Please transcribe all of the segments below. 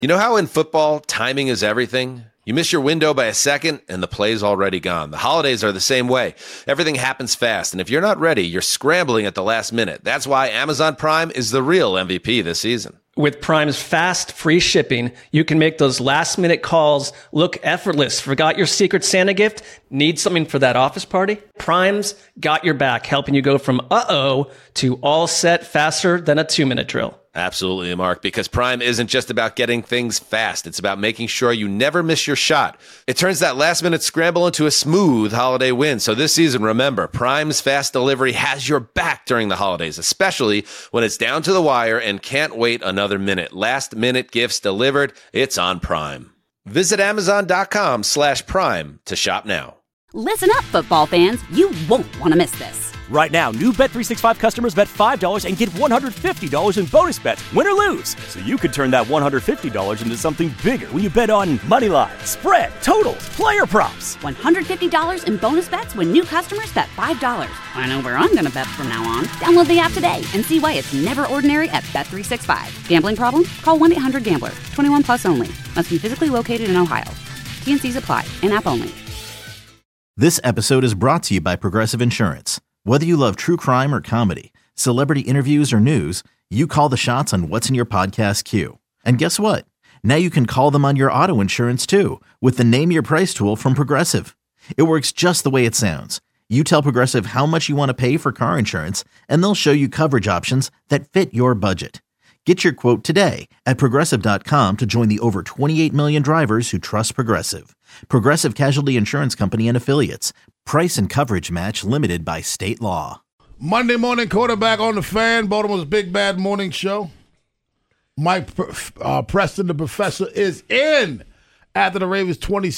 You know how in football, timing is everything? You miss your window by a second, and the play's already gone. The holidays are the same way. Everything happens fast, and if you're not ready, you're scrambling at the last minute. That's why Amazon Prime is the real MVP this season. With Prime's fast, free shipping, you can make those last-minute calls look effortless. Forgot your Secret Santa gift? Need something for that office party? Prime's got your back, helping you go from uh-oh to all set faster than a 2-minute drill. Absolutely, Mark, because Prime isn't just about getting things fast. It's about making sure you never miss your shot. It turns that last-minute scramble into a smooth holiday win. So this season, remember, Prime's fast delivery has your back during the holidays, especially when it's down to the wire and can't wait another minute. Last-minute gifts delivered. It's on Prime. Visit Amazon.com/Prime to shop now. Listen up, football fans. You won't want to miss this. Right now, new Bet365 customers bet $5 and get $150 in bonus bets, win or lose. So you could turn that $150 into something bigger when you bet on moneyline, spread, totals, player props. $150 in bonus bets when new customers bet $5. I know where I'm going to bet from now on. Download the app today and see why it's never ordinary at Bet365. Gambling problem? Call 1-800-GAMBLER. 21 plus only. Must be physically located in Ohio. T&Cs apply. In-app only. This episode is brought to you by Progressive Insurance. Whether you love true crime or comedy, celebrity interviews or news, you call the shots on what's in your podcast queue. And guess what? Now you can call them on your auto insurance too with the Name Your Price tool from Progressive. It works just the way it sounds. You tell Progressive how much you want to pay for car insurance, and they'll show you coverage options that fit your budget. Get your quote today at Progressive.com to join the over 28 million drivers who trust Progressive. Progressive Casualty Insurance Company and Affiliates. Price and coverage match limited by state law. Monday morning quarterback on the Fan, Baltimore's Big Bad Morning Show. Mike Preston, the professor, is in after the Ravens'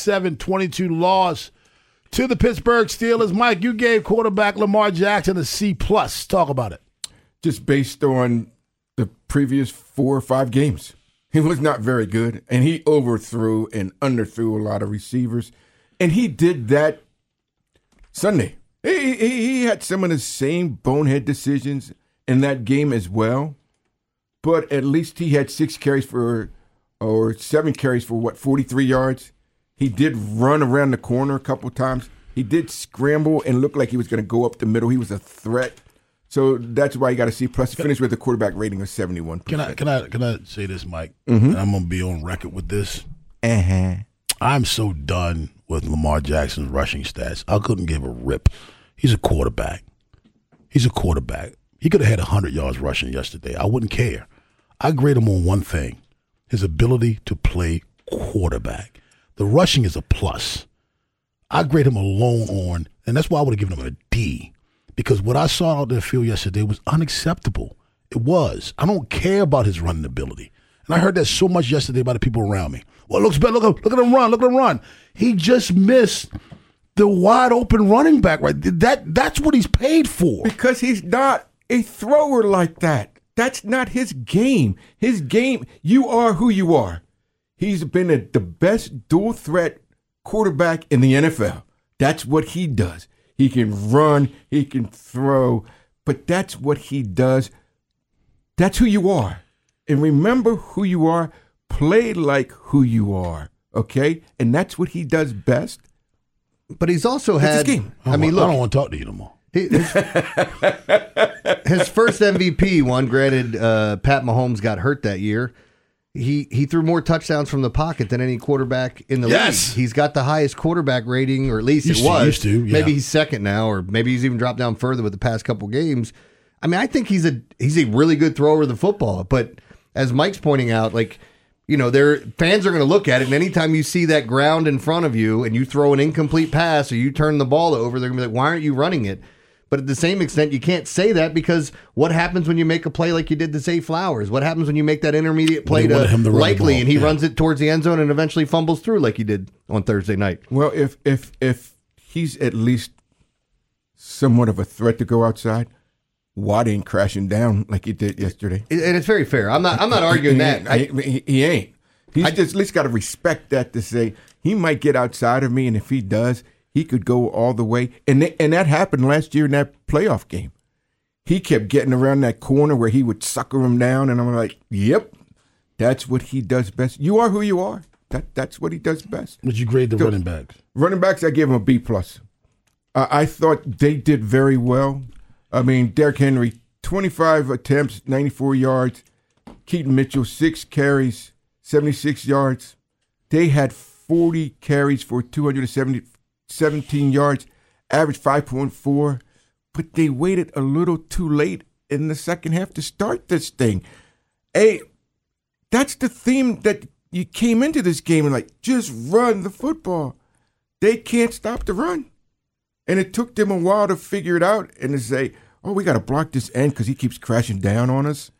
27-22 loss to the Pittsburgh Steelers. Mike, you gave quarterback Lamar Jackson a C+. Talk about it. Just based on the previous 4 or 5 games. He was not very good, and he overthrew and underthrew a lot of receivers. And he did that Sunday. He had some of the same bonehead decisions in that game as well. But at least he had 7 carries for 43 yards. He did run around the corner a couple times. He did scramble and look like he was going to go up the middle. He was a threat. So that's why you got to see. Plus, finish with a quarterback rating of 71%. Can I say this, Mike? Mm-hmm. And I'm going to be on record with this. I'm so done with Lamar Jackson's rushing stats. I couldn't give a rip. He's a quarterback. He could have had 100 yards rushing yesterday. I wouldn't care. I grade him on one thing, his ability to play quarterback. The rushing is a plus. I grade him alone on, and that's why I would have given him a D. Because what I saw out there field yesterday was unacceptable. It was. I don't care about his running ability. And I heard that so much yesterday by the people around me. Well, it looks better. Look at him run. He just missed the wide open running back right. That's what he's paid for. Because he's not a thrower like that. That's not his game. His game, you are who you are. He's been the best dual threat quarterback in the NFL. That's what he does. He can run, he can throw, but that's what he does. That's who you are. And remember who you are. Play like who you are, okay? And that's what he does best. But he's also had. Look, I don't want to talk to you no more. His first MVP one, granted, Pat Mahomes got hurt that year. He threw more touchdowns from the pocket than any quarterback in the league. He's got the highest quarterback rating, or at least it was. Used to, yeah. Maybe he's second now, or maybe he's even dropped down further with the past couple games. I mean, I think he's a really good thrower of the football. But as Mike's pointing out, like, you know, their fans are going to look at it, and anytime you see that ground in front of you and you throw an incomplete pass or you turn the ball over, they're going to be like, why aren't you running it? But at the same extent, you can't say that, because what happens when you make a play like you did to Zay Flowers? What happens when you make that intermediate play to Likely and he runs it towards the end zone and eventually fumbles through like he did on Thursday night? Well, if he's at least somewhat of a threat to go outside, Watt ain't crashing down like he did yesterday. And it's very fair. I'm not arguing that. He ain't. He's just at least got to respect that, to say he might get outside of me, and if he does, he could go all the way. And that happened last year in that playoff game. He kept getting around that corner where he would sucker him down, and I'm like, yep, That's what he does best. You are who you are. That's what he does best. Would you grade the running backs? Running backs, I gave him a B+. I thought they did very well. I mean, Derrick Henry, 25 attempts, 94 yards. Keaton Mitchell, 6 carries, 76 yards. They had 40 carries for 217 yards, average 5.4. But they waited a little too late in the second half to start this thing. Hey, that's the theme that you came into this game and just run the football. They can't stop the run. And it took them a while to figure it out and to say, oh, we got to block this end because he keeps crashing down on us.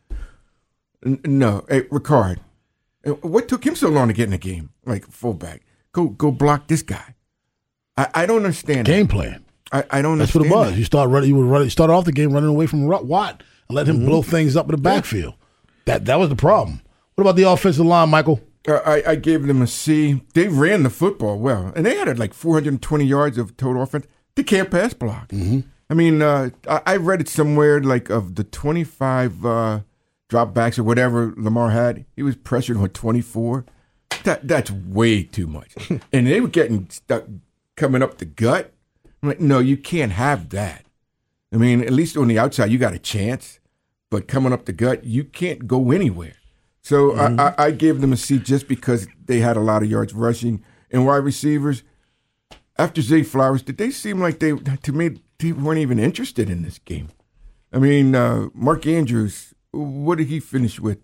No. Hey, Ricard, what took him so long to get in the game? Fullback. Go block this guy. I don't understand Game plan. I don't That's understand what it was. that. You start off the game running away from Watt and let him blow things up in the backfield. That was the problem. What about the offensive line, Michael? I gave them a C. They ran the football well, and they had 420 yards of total offense. They can't pass block. Mm-hmm. I mean, I read it somewhere of the 25 dropbacks or whatever Lamar had, he was pressured on 24. That's way too much. And they were getting stuck coming up the gut. I'm like, no, you can't have that. I mean, at least on the outside, you got a chance. But coming up the gut, you can't go anywhere. So I gave them a C just because they had a lot of yards rushing. And wide receivers, after Zay Flowers, did they seem like they weren't even interested in this game? I mean, Mark Andrews, what did he finish with?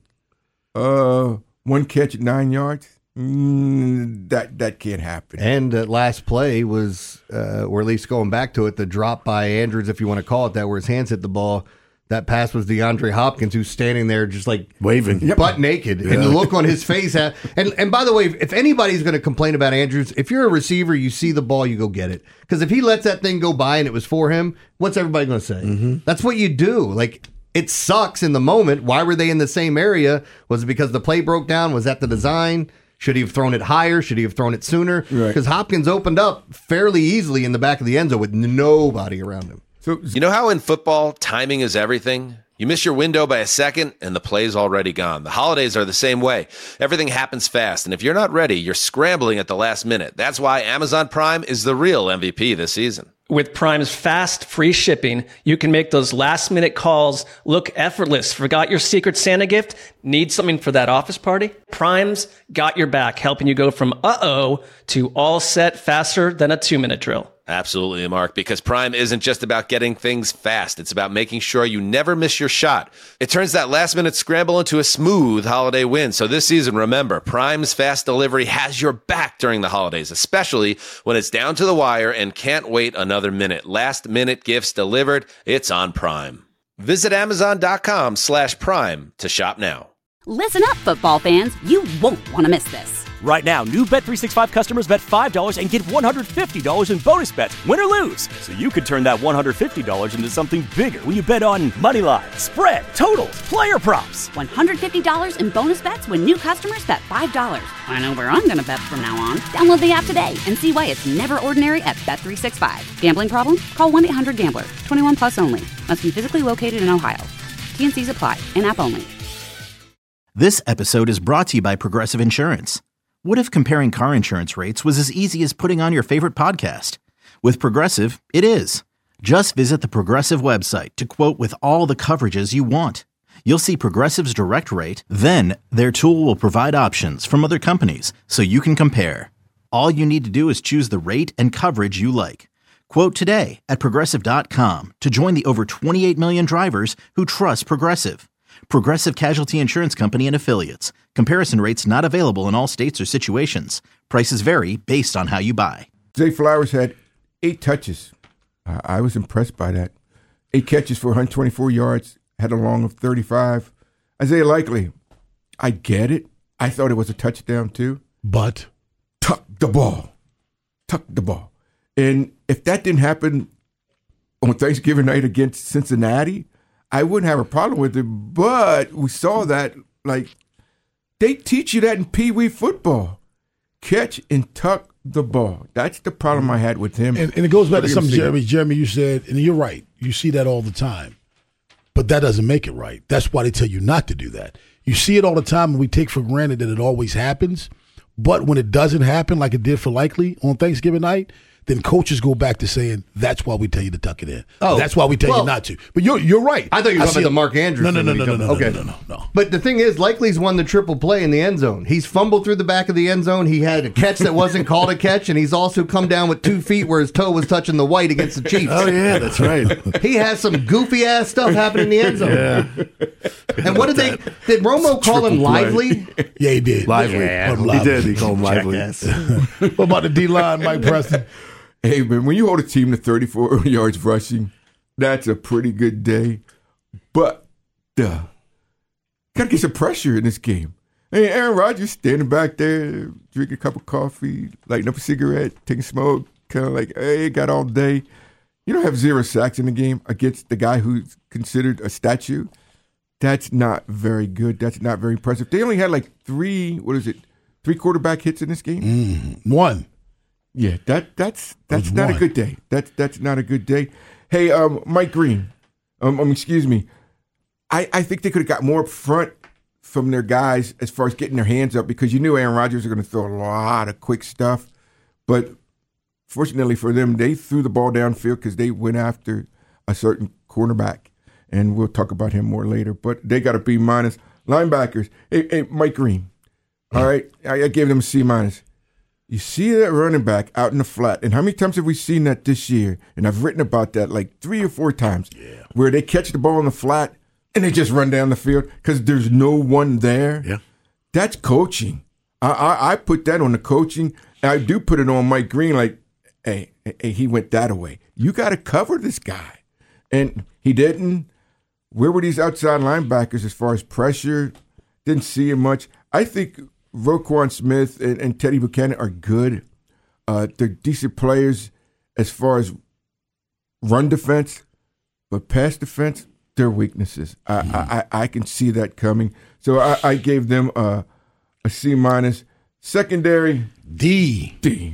1 catch at 9 yards? That can't happen. And that last play was, or at least going back to it, the drop by Andrews, if you want to call it that, where his hands hit the ball. That pass was DeAndre Hopkins, who's standing there just waving, butt naked. Yeah. And the look on his face. And by the way, if anybody's going to complain about Andrews, if you're a receiver, you see the ball, you go get it. Because if he lets that thing go by and it was for him, what's everybody going to say? Mm-hmm. That's what you do. It sucks in the moment. Why were they in the same area? Was it because the play broke down? Was that the design? Should he have thrown it higher? Should he have thrown it sooner? Because Hopkins opened up fairly easily in the back of the end zone with nobody around him. So, you know how in football, timing is everything? You miss your window by a second, and the play's already gone. The holidays are the same way. Everything happens fast, and if you're not ready, you're scrambling at the last minute. That's why Amazon Prime is the real MVP this season. With Prime's fast, free shipping, you can make those last-minute calls look effortless. Forgot your Secret Santa gift? Need something for that office party? Prime's got your back, helping you go from uh-oh to all set faster than a 2-minute drill. Absolutely, Mark, because Prime isn't just about getting things fast. It's about making sure you never miss your shot. It turns that last-minute scramble into a smooth holiday win. So this season, remember, Prime's fast delivery has your back during the holidays, especially when it's down to the wire and can't wait another minute. Last-minute gifts delivered. It's on Prime. Visit Amazon.com/Prime to shop now. Listen up, football fans. You won't want to miss this. Right now, new Bet365 customers bet $5 and get $150 in bonus bets, win or lose. So you could turn that $150 into something bigger when you bet on money line, spread, totals, player props. $150 in bonus bets when new customers bet $5. I know where I'm going to bet from now on. Download the app today and see why it's never ordinary at Bet365. Gambling problem? Call 1-800-GAMBLER. 21 plus only. Must be physically located in Ohio. T&Cs apply. In-app only. This episode is brought to you by Progressive Insurance. What if comparing car insurance rates was as easy as putting on your favorite podcast? With Progressive, it is. Just visit the Progressive website to quote with all the coverages you want. You'll see Progressive's direct rate, then their tool will provide options from other companies so you can compare. All you need to do is choose the rate and coverage you like. Quote today at Progressive.com to join the over 28 million drivers who trust Progressive. Progressive Casualty Insurance Company and Affiliates. Comparison rates not available in all states or situations. Prices vary based on how you buy. Zay Flowers had 8 touches. I was impressed by that. 8 catches for 124 yards, had a long of 35. Isaiah Likely, I get it. I thought it was a touchdown too. But? Tuck the ball. And if that didn't happen on Thanksgiving night against Cincinnati, I wouldn't have a problem with it, but we saw that, they teach you that in Pee Wee football. Catch and tuck the ball. That's the problem I had with him. And it goes back to something, Jeremy, you said, and you're right, you see that all the time. But that doesn't make it right. That's why they tell you not to do that. You see it all the time, and we take for granted that it always happens. But when it doesn't happen, like it did for Likely on Thanksgiving night, then coaches go back to saying, that's why we tell you to tuck it in. Oh, that's why we tell you not to. But you're right. I thought you were talking about the Mark Andrews. No. But the thing is, Likely's won the triple play in the end zone. He's fumbled through the back of the end zone. He had a catch that wasn't called a catch, and he's also come down with 2 feet where his toe was touching the white against the Chiefs. Oh, yeah, that's right. He has some goofy-ass stuff happening in the end zone. Yeah. And what did Romo call him Lively? Yeah, he did. Lively. Yeah. He did. He called him Lively. What about the D-line, Mike Preston? Hey, man, when you hold a team to 34 yards rushing, that's a pretty good day. But got to get some pressure in this game. Hey, Aaron Rodgers standing back there, drinking a cup of coffee, lighting up a cigarette, taking smoke, kind of like, hey, got all day. You don't have 0 sacks in the game against the guy who's considered a statue. That's not very good. That's not very impressive. They only had like 3 quarterback hits in this game? 1. Yeah, that's not a good day. That's not a good day. Hey, Mike Green, excuse me. I think they could have got more up front from their guys as far as getting their hands up because you knew Aaron Rodgers was going to throw a lot of quick stuff. But fortunately for them, they threw the ball downfield because they went after a certain cornerback, and we'll talk about him more later. But they got a B-. Linebackers, hey, Mike Green. All right, I gave them a C-. You see that running back out in the flat, and how many times have we seen that this year? And I've written about that like 3 or 4 times, where they catch the ball in the flat and they just run down the field because there's no one there. Yeah, that's coaching. I put that on the coaching. I do put it on Mike Green. Like, hey, he went that way. You got to cover this guy, and he didn't. Where were these outside linebackers as far as pressure? Didn't see him much. I think Roquan Smith and Teddy Buchanan are good. They're decent players as far as run defense, but pass defense, they're weaknesses. I can see that coming. So I gave them a C-. Secondary, D.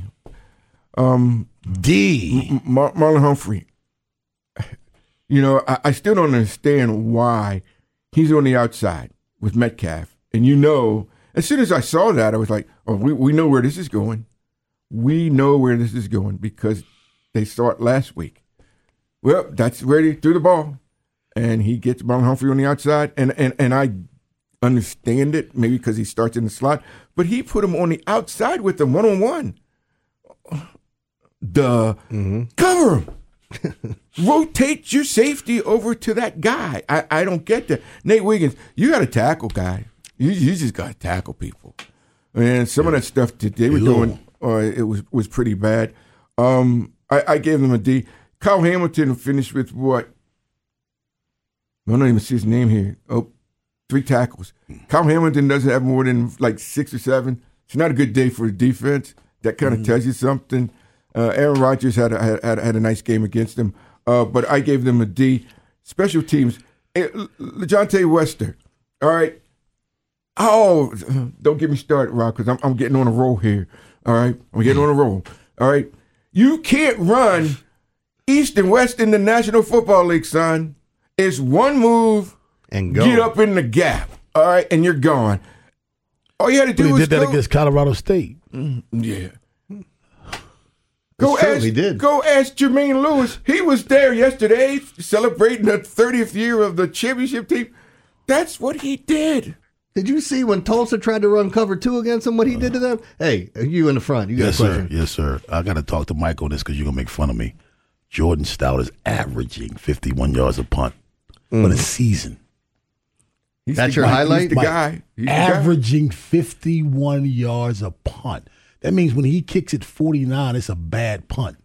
Marlon Humphrey. You know, I still don't understand why he's on the outside with Metcalf. And you know, as soon as I saw that, I was like, oh, we know where this is going. We know where this is going because they saw it last week. Well, that's where he threw the ball. And he gets Marlon Humphrey on the outside. And I understand it, maybe because he starts in the slot. But he put him on the outside with him one-on-one. Cover him. Rotate your safety over to that guy. I don't get that. Nate Wiggins, you got to tackle, guy. You just got to tackle people. And some of that stuff that they were doing, it was pretty bad. I gave them a D. Kyle Hamilton finished with what? I don't even see his name here. 3 tackles. Kyle Hamilton doesn't have more than like 6 or 7. It's not a good day for the defense. That kind of tells you something. Aaron Rodgers had a nice game against them, but I gave them a D. Special teams, LeJohntay Wester. All right. Oh, don't get me started, Rob, because I'm getting on a roll here. All right, I'm getting on a roll. All right, you can't run East and West in the National Football League, son. It's one move and go. Get up in the gap. All right, and you're gone. All you had to do was did that against Colorado State. Yeah. Go ask Jermaine Lewis. He was there yesterday celebrating the 30th year of the championship team. That's what he did. Did you see when Tulsa tried to run cover 2 against him, what he did to them? Hey, you in the front. You got a question. Yes, sir. I got to talk to Mike on this because you're going to make fun of me. Jordan Stout is averaging 51 yards a punt for the season. That's your highlight? He's the guy. Averaging 51 yards a punt. That means when he kicks it 49, it's a bad punt.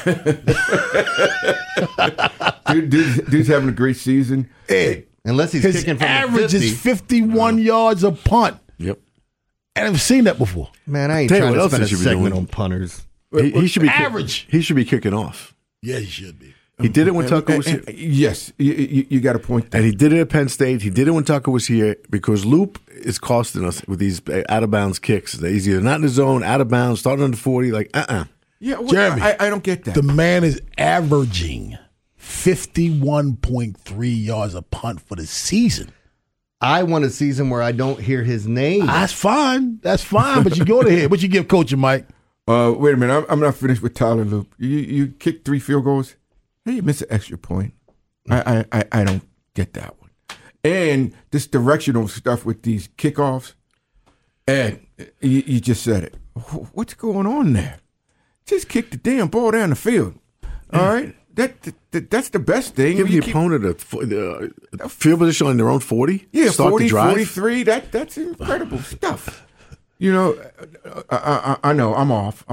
Dude's having a great season. Hey, unless he's kicking from average the 50. is 51 yards a punt. Yep. And I've seen that before. Man, I ain't Tell you trying what to else spend he a should be segment doing. on punters. He should be average. He should be kicking off. Yeah, he should be. He did it when Tucker was here. Yes, you got a point there. And he did it at Penn State. He did it when Tucker was here because Loop is costing us with these out-of-bounds kicks. He's either not in the zone, out of bounds, starting under 40, like, Yeah, well, Jeremy, I don't get that. The man is averaging 51.3 yards a punt for the season. I want a season where I don't hear his name. That's fine. But you go ahead. What you give Coach Mike? Wait a minute. I'm not finished with Tyler Loop. You kicked 3 field goals. Hey, you missed an extra point. I don't get that one. And this directional stuff with these kickoffs. Ed, you just said it. What's going on there? Just kick the damn ball down the field. All right? That's the best thing. Give the opponent a field position on their own 40? Yeah, start 40, the drive? 43. That's incredible stuff. You know, I know. I'm off.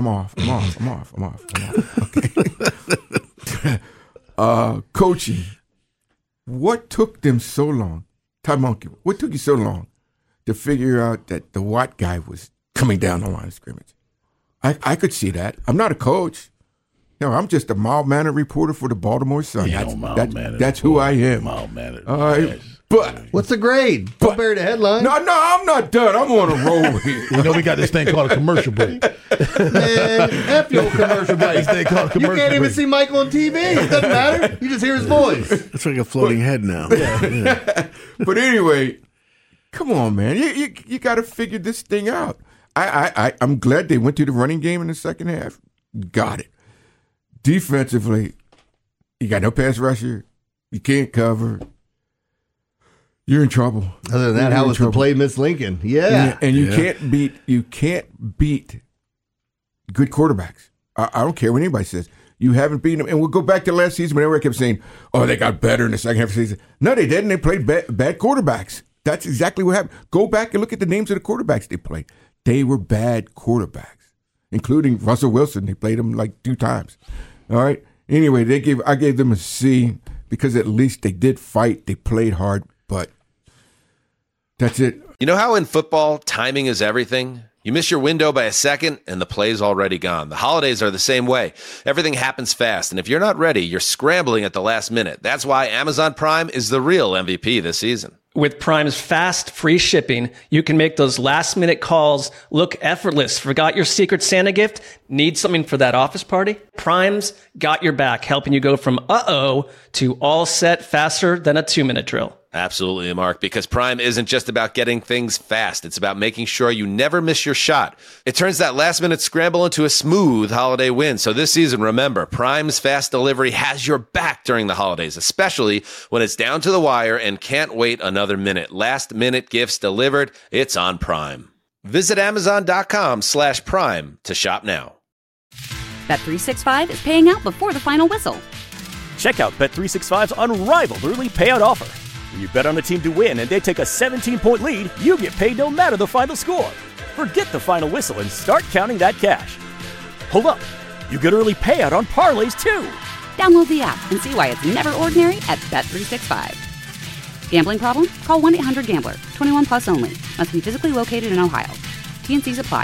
Okay. Coaching. What took them so long? Ty Monkey, what took you so long to figure out that the Watt guy was coming down the line of scrimmage? I could see that. I'm not a coach. No, I'm just a mild-mannered reporter for the Baltimore Sun. That's who I am. Mild-mannered. All right. But what's the grade? Don't bury the headline. No, I'm not done. I'm on a roll here. You know we got this thing called a commercial break. Man, F your commercial break. This thing called a commercial You can't even break. see Michael on TV. It doesn't matter. You just hear his voice. It's like a floating head now. Yeah. But anyway, come on, man. You got to figure this thing out. I'm glad they went to the running game in the second half. Got it. Defensively, you got no pass rusher. You can't cover. You're in trouble. Other than that, how was the play, Miss Lincoln? Yeah. And you can't beat good quarterbacks. I don't care what anybody says. You haven't beaten them. And we'll go back to last season when everyone kept saying, oh, they got better in the second half of the season. No, they didn't. They played bad quarterbacks. That's exactly what happened. Go back and look at the names of the quarterbacks they played. They were bad quarterbacks, including Russell Wilson. They played him like 2 times. All right. Anyway, I gave them a C because at least they did fight. They played hard, but that's it. You know how in football, timing is everything? You miss your window by a second, and the play's already gone. The holidays are the same way. Everything happens fast, and if you're not ready, you're scrambling at the last minute. That's why Amazon Prime is the real MVP this season. With Prime's fast, free shipping, you can make those last-minute calls look effortless. Forgot your Secret Santa gift? Need something for that office party? Prime's got your back, helping you go from uh-oh to all set faster than a 2-minute drill. Absolutely, Mark, because Prime isn't just about getting things fast. It's about making sure you never miss your shot. It turns that last-minute scramble into a smooth holiday win. So this season, remember, Prime's fast delivery has your back during the holidays, especially when it's down to the wire and can't wait another minute. Last-minute gifts delivered. It's on Prime. Visit Amazon.com/Prime to shop now. Bet365 is paying out before the final whistle. Check out Bet365's unrivaled early payout offer. When you bet on a team to win and they take a 17-point lead, you get paid no matter the final score. Forget the final whistle and start counting that cash. Hold up. You get early payout on parlays, too. Download the app and see why it's never ordinary at Bet365. Gambling problem? Call 1-800-GAMBLER. 21 plus only. Must be physically located in Ohio. T&Cs apply.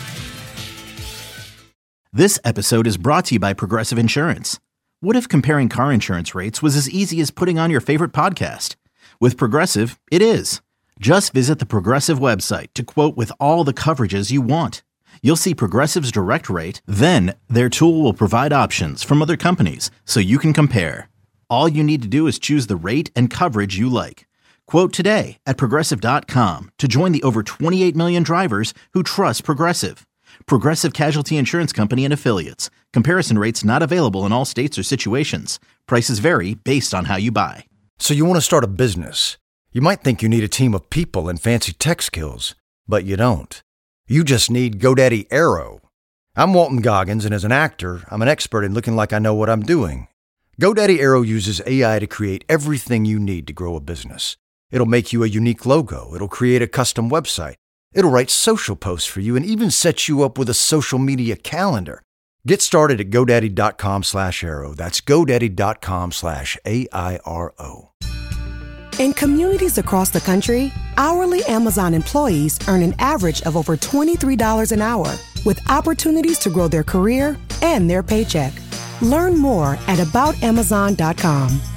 This episode is brought to you by Progressive Insurance. What if comparing car insurance rates was as easy as putting on your favorite podcast? With Progressive, it is. Just visit the Progressive website to quote with all the coverages you want. You'll see Progressive's direct rate, then their tool will provide options from other companies so you can compare. All you need to do is choose the rate and coverage you like. Quote today at Progressive.com to join the over 28 million drivers who trust Progressive. Progressive Casualty Insurance Company and Affiliates. Comparison rates not available in all states or situations. Prices vary based on how you buy. So you want to start a business. You might think you need a team of people and fancy tech skills, but you don't. You just need GoDaddy Aero. I'm Walton Goggins, and as an actor, I'm an expert in looking like I know what I'm doing. GoDaddy Aero uses AI to create everything you need to grow a business. It'll make you a unique logo. It'll create a custom website. It'll write social posts for you and even set you up with a social media calendar. Get started at GoDaddy.com/Aero. That's GoDaddy.com/AIRO. In communities across the country, hourly Amazon employees earn an average of over $23 an hour, with opportunities to grow their career and their paycheck. Learn more at AboutAmazon.com.